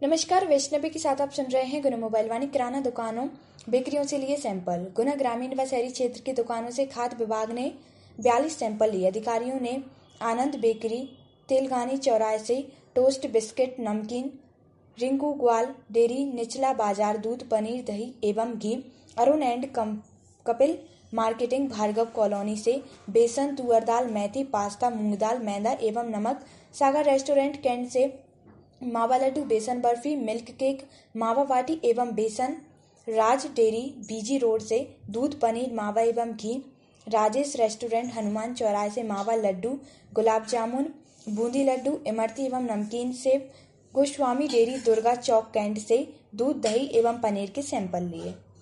नमस्कार, वैष्णवी के साथ आप सुन रहे हैं गुना मोबाइल वाणी। किराना दुकानों, बेकरियों से लिए सैंपल। गुना ग्रामीण व शहरी क्षेत्र की दुकानों से खाद्य विभाग ने 42 सैंपल लिए। अधिकारियों ने आनंद बेकरी, तेलगानी चौराहे से टोस्ट, बिस्किट, नमकीन, रिंकू ग्वाल डेयरी, निचला बाजार दूध, पनीर, दही एवं घी, Arun and Kapil marketing, Bhargav colony से बेसन, तुअर दाल, मेथी, पास्ता, मूंग दाल, मैदा एवं नमक, सागर रेस्टोरेंट कैंट से मावा लड्डू, बेसन बर्फी, मिल्क केक, मावा बाटी एवं बेसन, राज डेयरी बीजी रोड से दूध, पनीर, मावा एवं घी, राजेश रेस्टोरेंट हनुमान चौराहे से मावा लड्डू, गुलाब जामुन, बूंदी लड्डू, इमरती एवं नमकीन सेव, गोस्वामी डेयरी दुर्गा चौक कैंट से दूध, दही एवं पनीर के सैंपल लिए।